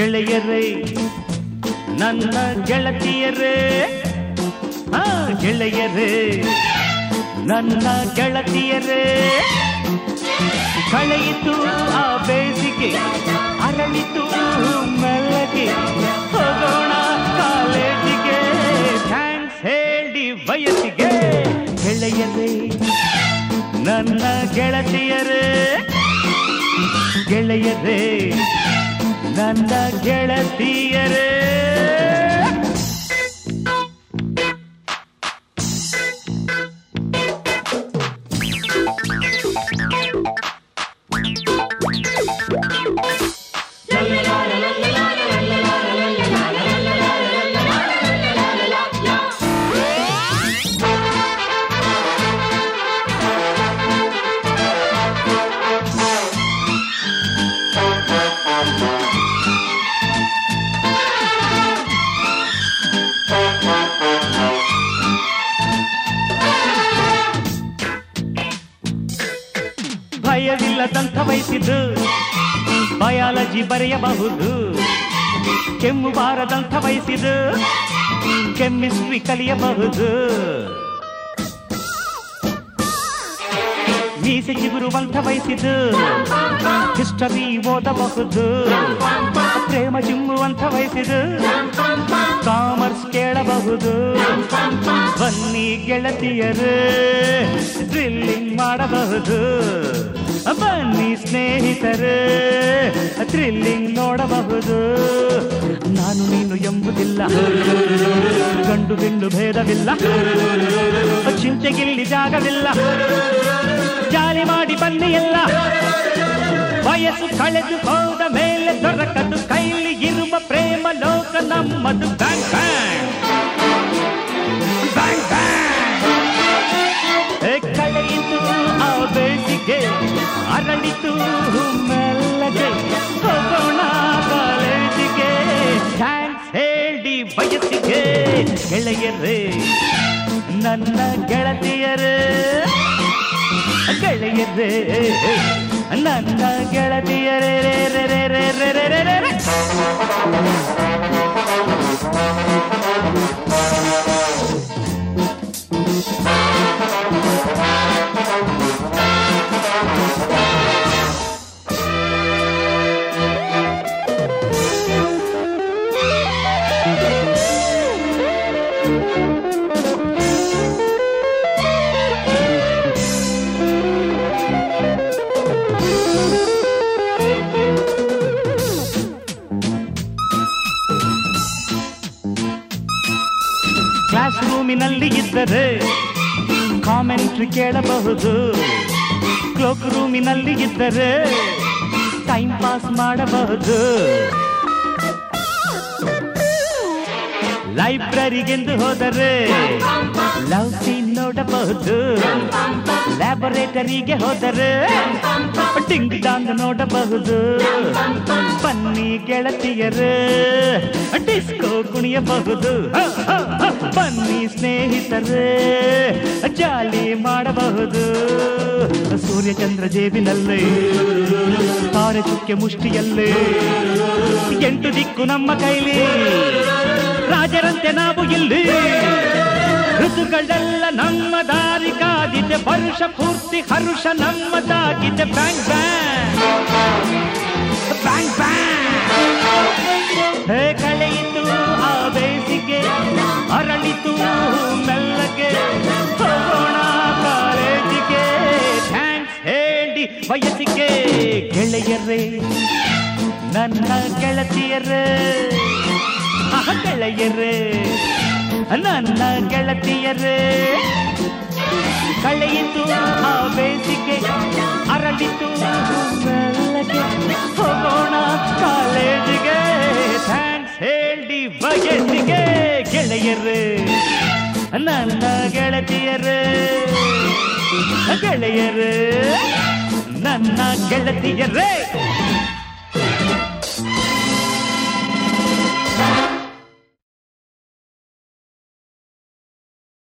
ಗೆಳೆಯರೇ ನನ್ನ ಗೆಳತಿಯರೇ, ಗೆಳೆಯರೇ ನನ್ನ ಗೆಳತಿಯರೇ. ಕಳೆಯಿತು ಆ ಬೇಸಿಗೆ, ಅರಳಿತು ಮೆಲ್ಲಗೆ, ಹೋಗೋಣ ಕಾಲೇಜಿಗೆ, ಥ್ಯಾಂಕ್ಸ್ ಹೇಳಿ ವಯಸ್ಸಿಗೆ. ಗೆಳೆಯರೇ ನನ್ನ ಗೆಳತಿಯರೇ, ಗೆಳೆಯರೇ ನನ್ನ ಗೆಳತಿಯರೇ. ಭಯವಿಲ್ಲದಂಥ ವಯಸ್ಸಿದ್ದು ಬಯಾಲಜಿ ಬರೆಯಬಹುದು, ಕೆಮ್ಮು ಬಾರದಂಥ ವಯಸ್ಸಿದ್ದು ಕೆಮಿಸ್ಟ್ರಿ ಕಲಿಯಬಹುದು, ಮೀಸೆ ಚಿಗುರುವಂಥ ವಯಸ್ಸಿದ್ದು ಹಿಸ್ಟರಿ ಓದಬಹುದು, ಪ್ರೇಮ ಚಿಮ್ಮುವಂಥ ವಯಸ್ಸಿದ್ದು ಕಾಮರ್ಸ್ ಕೇಳಬಹುದು. ಬನ್ನಿ ಗೆಳತಿಯರು ಡ್ರಿಲ್ಲಿಂಗ್ ಮಾಡಬಹುದು, ಬನ್ನಿ ಸ್ನೇಹಿತರು ಥ್ರಿಲ್ಲಿಂಗ್ ನೋಡಬಹುದು. ನಾನು ನೀನು ಎಂಬುದಿಲ್ಲ, ಗಂಡು ಹೆಣ್ಣು ಭೇದವಿಲ್ಲ, ಚಿಂತೆಗಿಲ್ಲಿ ಜಾಗವಿಲ್ಲ, ಜಾಲಿ ಮಾಡಿ ಬನ್ನಿ ಎಲ್ಲ. ವಯಸ್ಸು ಕಳೆದು ಹೋದ ಮೇಲೆ ದೊರಕದು ಕೈಲಿ ಇರುವ ಪ್ರೇಮ ಲೋಕ ನಮ್ಮದು. Bang bang bang bang. ಕಳೆಯಿತು ಆ ಬೇಸಿಗೆ, ಅರಳಿತು ಮೆಲ್ಲಗೆ, ಹೋಗೋಣ ಕಾಲೇಜಿಗೆ, ಥ್ಯಾಂಕ್ಸ್ ಹೇಳಿ ವಯಸ್ಸಿಗೆ. ಗೆಳೆಯರೇ ನನ್ನ ಗೆಳತಿಯರೇ, ಗೆಳೆಯರೇ ನನ್ನ ಗೆಳತಿಯರೇ. ಕ್ಲಾಸ್ ರೂಮಿನಲ್ಲಿ ಇದ್ದರೆ ಕಾಮೆಂಟ್ರಿ ಕೇಳಬಹುದು, ಕ್ಲೋಕ್ ರೂಮಿನಲ್ಲಿ ಇದ್ದರೆ ಟೈಮ್ ಪಾಸ್ ಮಾಡಬಹುದು, ಲೈಬ್ರರಿಗೆಂದು ಹೋದರೆ ಲವ್ ಸೀನ್ ನೋಡಬಹುದು, ಲ್ಯಾಬೊರೇಟರಿಗೆ ಹೋದರೆ ಟಿಂಗ್ ಡಾಂಗ್ ನೋಡಬಹುದು. ಬನ್ನಿ ಗೆಳತಿಯರು ಡಿಸ್ಕೋ ಕುಣಿಯಬಹುದು, ಬನ್ನಿ ಸ್ನೇಹಿತರು ಜಾಲಿ ಮಾಡಬಹುದು. ಸೂರ್ಯಚಂದ್ರ ಜೇಬಿನಲ್ಲಿ, ತಾರೆ ಚುಕ್ಕೆ ಮುಷ್ಟಿಯಲ್ಲಿ, 8 ದಿಕ್ಕು ನಮ್ಮ ಕೈಲಿ, ರಾಜರಂತೆ ನಾವು ಇಲ್ಲಿ. ಋತುಗಳೆಲ್ಲ ನಮ್ಮ ದಾರಿ ಕಾದಿದೆ, ವರ್ಷ ಪೂರ್ತಿ ಹರುಷ ನಮ್ಮದಾಗಿದೆ. Bang bang bang bang. ಕಳೆಯಿತು ಆ ಬೇಸಿಗೆ, ಅರಳಿತು ಮೆಲ್ಲಗೆ, ಹೋಗೋಣ ಕಾಲೇಜಿಗೆ, ಥ್ಯಾಂಕ್ಸ್ ಹೇಳಿ ವಯಸ್ಸಿಗೆ. ಗೆಳೆಯರೇ ನನ್ನ ಗೆಳತಿಯರೇ, ಗೆಳೆಯರೇ ನನ್ನ ಗೆಳತಿಯರೇ. ಕಳೆಯಿತು ಆ ಬೇಸಿಗೆ, ಅರಳಿತು ಮೆಲ್ಲಗೆ, ಹೋಗೋಣ ಕಾಲೇಜಿಗೆ, ಥ್ಯಾಂಕ್ಸ್ ಹೇಳಿ ವಯಸ್ಸಿಗೆ. ಗೆಳೆಯರೇ ನನ್ನ ಗೆಳತಿಯರೇ, ಗೆಳೆಯರೇ ನನ್ನ ಗೆಳತಿಯರೇ.